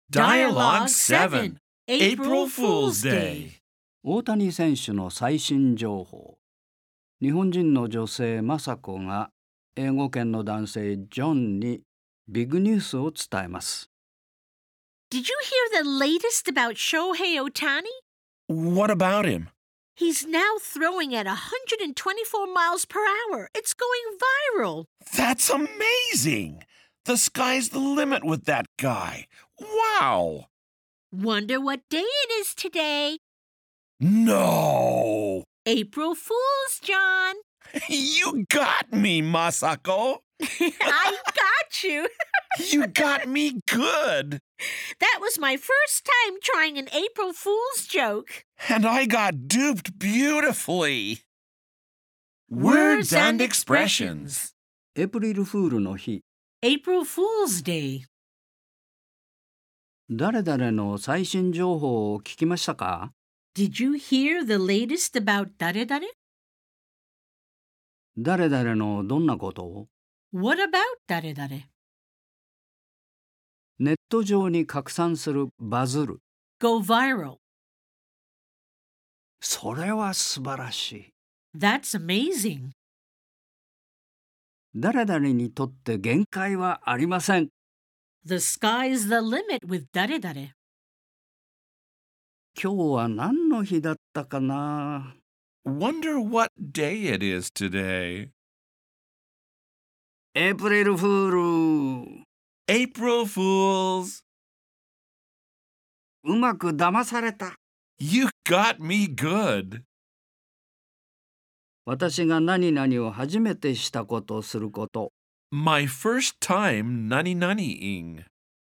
Dialogue 7 April Fool's Day 大谷選手の最新情報。日本人の女性雅子が英語圏の男性ジョンにビッグニュースを伝えます。 Did you hear the latest about Shohei Ohtani? What about him? He's now throwing at 124 miles per hour. It's going viral. That's amazing! The sky's the limit with that guy. Wow! Wonder what day it is today? No! April Fool's, John. You got me, Masako! I got you. You got me good! That was my first time trying an April Fool's joke. And I got duped beautifully! Words and expressions. エイプリルフールの日。 April Fool's Day. 誰々の最新情報を聞きましたか？ Did you hear the latest about 誰々? 誰々のどんなことを？ What about 誰々? ネット上に拡散するバズる。 Go viral. それは素晴らしい。 That's amazing. 誰々にとって限界はありません。 The sky's the limit with 誰々. 今日は何の日だったかな？ Wonder what day it is today. エイプリルフール。 April Fools! うまく騙された。 You got me good! 私が何々を初めてしたことをすること。 My first time nani-naniing.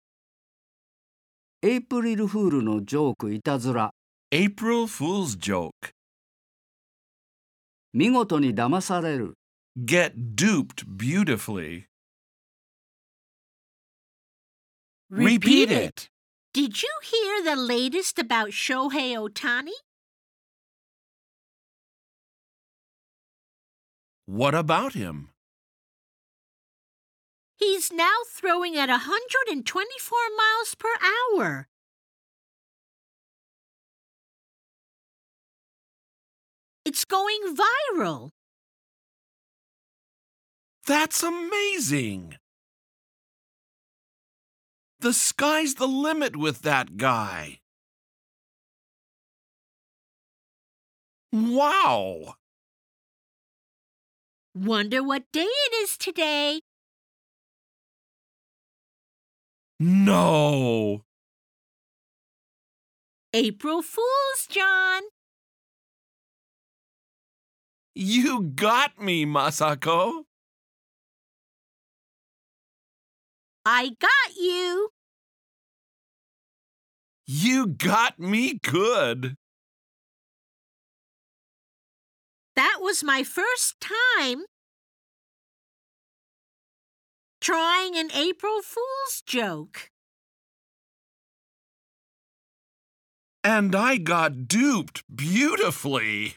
エイプリルフールのジョークいたずら。 April Fool's joke. 見事に騙される。 Get duped beautifully. Repeat it. Did you hear the latest about Shohei Ohtani? What about him? He's now throwing at 124 miles per hour. It's going viral. That's amazing! The sky's the limit with that guy. Wow! Wonder what day it is today? No! April Fool's, John. You got me, Masako! I got you. You got me good! That was my first time trying an April Fool's joke. And I got duped beautifully!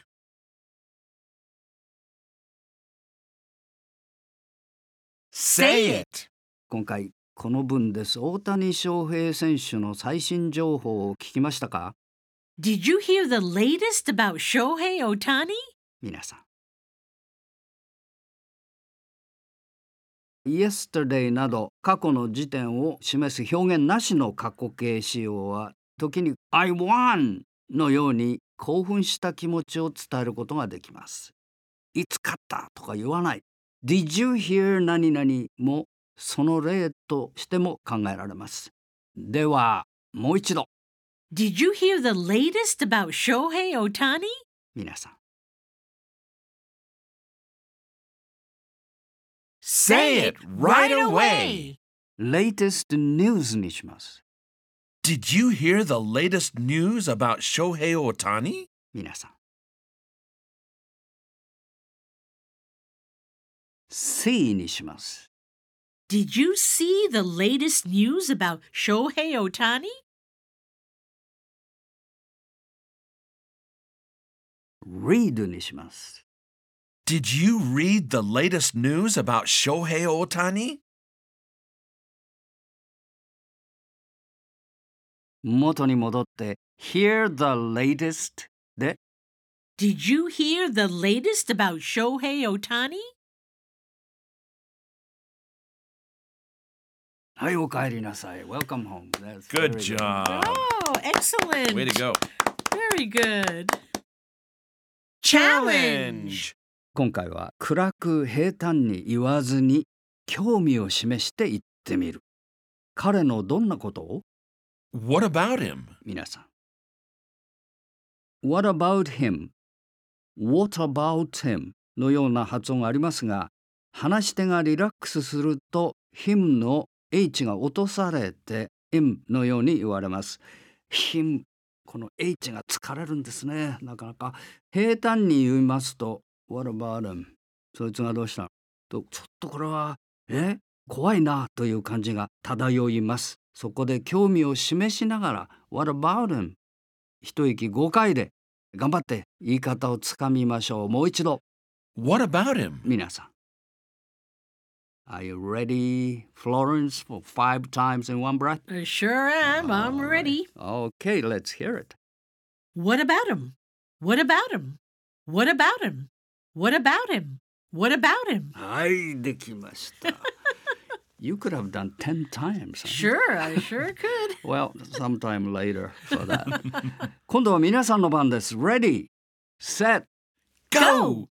Say it! 今回この文です。大谷翔平選手の最新情報を聞きましたか？ Did you hear the latest about Shohei Ohtani? 皆さん。yesterday など過去の時点を示す表現なしの過去形使用は時に I won のように興奮した気持ちを伝えることができます。いつ勝ったとか言わない。Did you hear 何々もその例としても考えられます。ではもう一度。 Did you hear the latest about Shohei Ohtani? 皆さん。 Say it right away! latest news にします。 Did you hear the latest news about Shohei Ohtani? 皆さん。see にします。 Did you see the latest news about Shohei Ohtani? read にします。 Did you read the latest news about Shohei Ohtani? 元に戻って Hear the latest で Did you hear the latest about Shohei Ohtani? はい、お帰りなさい。Welcome home. That's Good very job. Oh, excellent. Way to go. Very good. Challenge. 今回は暗く平坦に言わずに興味を示して言ってみる。彼のどんなことを What about him? 皆さん。What about him? What about him? のような発音がありますが、話し手がリラックスすると him の H が落とされて him のように言われます。him この H が疲れるんですね。なかなか平坦に言いますと What about him? そいつがどうしたとちょっとこれは怖いなという感じが漂います。そこで興味を示しながら What about him? 一息5回で頑張って言い方をつかみましょう。もう一度 What about him? 皆さん。Are you ready, Florence, for 5 times in one breath? I sure am. I'm ready. Okay, let's hear it. What about him? What about him? What about him? What about him? What about him? はい、できました。You could have done 10 times. Sure, I sure could. Well, sometime later for that. 今度は皆さんの番です。Ready, set, Go!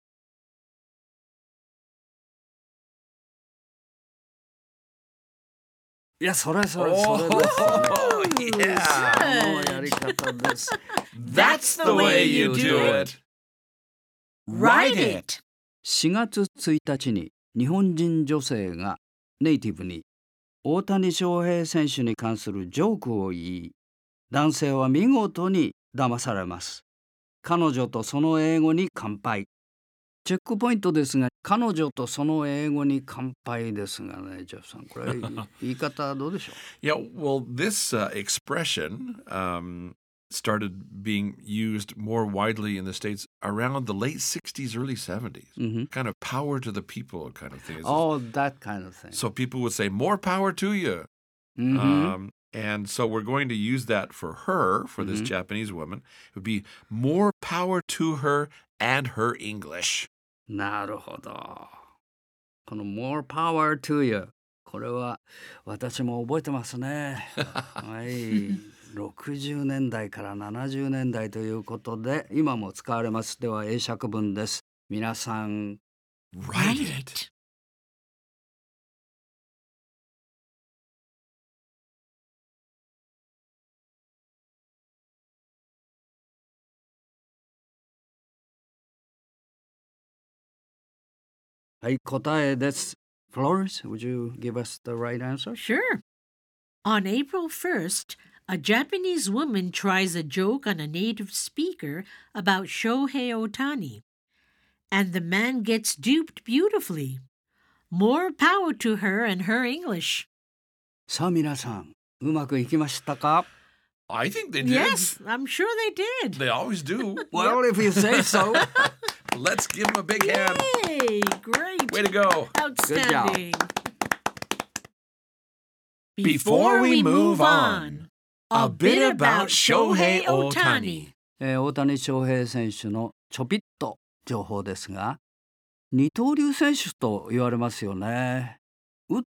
いや、それですね。 Yeah. のやり方です。 That's the way you do it. Write it. 4月1日に日本人女性がネイティブに大谷翔平選手に関するジョークを言い、男性は見事に騙されます。彼女とその英語に乾杯。チェックポイントですが、彼女とその英語に乾杯ですがね、ジェフさん、これ言い方どうでしょう Yeah, well, this expression started being used more widely in the States around the late 60s, early 70s. Kind of power to the people kind of thing. Oh, that kind of thing. So people would say, more power to you. And so we're going to use that for her, for this Japanese woman. It would be more power to her and her English. なるほど。この more power to you。これは私も覚えてますね。はい。60年代から70年代ということで、今も使われます。では英釈文です。皆さん、 Write it. はい、答えです。Florence, would you give us the right answer? Sure. On April 1st, a Japanese woman tries a joke on a native speaker about Shohei Ohtani, and the man gets duped beautifully. More power to her and her English. さあ皆さん、うまくいきましたか I think they did. Yes, I'm sure they did. They always do. Well, if you say so. Let's give them a big hand. Yay! Great. Way to go. Outstanding. Before we move on, a bit about Shohei Ohtani. 大谷翔平選手のちょぴっと情報ですが、二刀流選手と言われますよね。打って、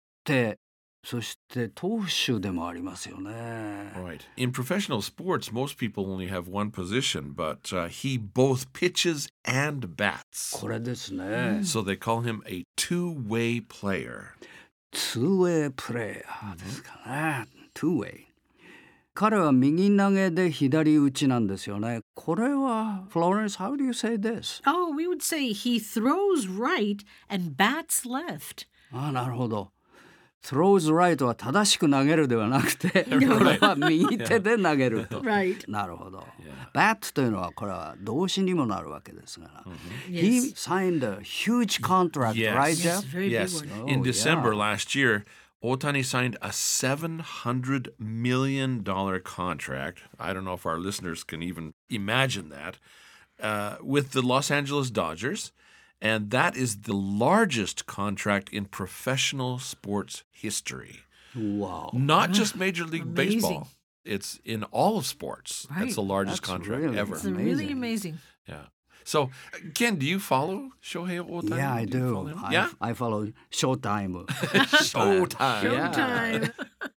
そして投手でもありますよね。 Right. In professional sports, most people only have one position, but he both pitches and bats. これですね。 So they call him a two-way player. ツーウェイプレイヤーですかね。ツーウェイ。彼は右投げで左打ちなんですよね。これは、Florence, how do you say this? Oh, we would say he throws right and bats left. ああ、なるほど。throws right は正しく投げるではなくて、これは右手で投げると。 Right. なるほど。bat というのはこれは動詞にもなるわけですから。He signed a huge contract, Yes. right, Yes, Jeff? very Yes. big one. In Oh, December yeah. last year, Ohtani signed a $700 million contract. I don't know if our listeners can even imagine that, with the Los Angeles Dodgers. And that is the largest contract in professional sports history. Wow. Not just Major League Amazing. Baseball. It's in all of sports. Right. That's the largest That's contract really ever. It's really Amazing. amazing. Yeah. So, Ken, do you follow Shohei Ohtani? Yeah, I Do you do. follow him? Yeah? I follow Showtime. Showtime. Yeah. Showtime.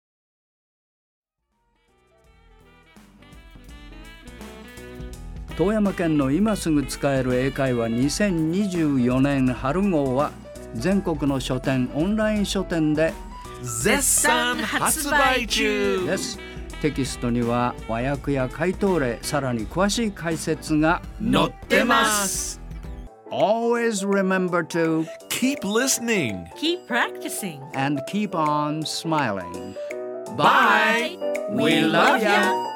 富山県の今すぐ使える英会話2024年春号は全国の書店オンライン書店で絶賛発売中です。テキストには和訳や回答例、さらに詳しい解説が載ってます。 Always remember to Keep listening. Keep practicing. and keep on smiling. Bye. We love ya.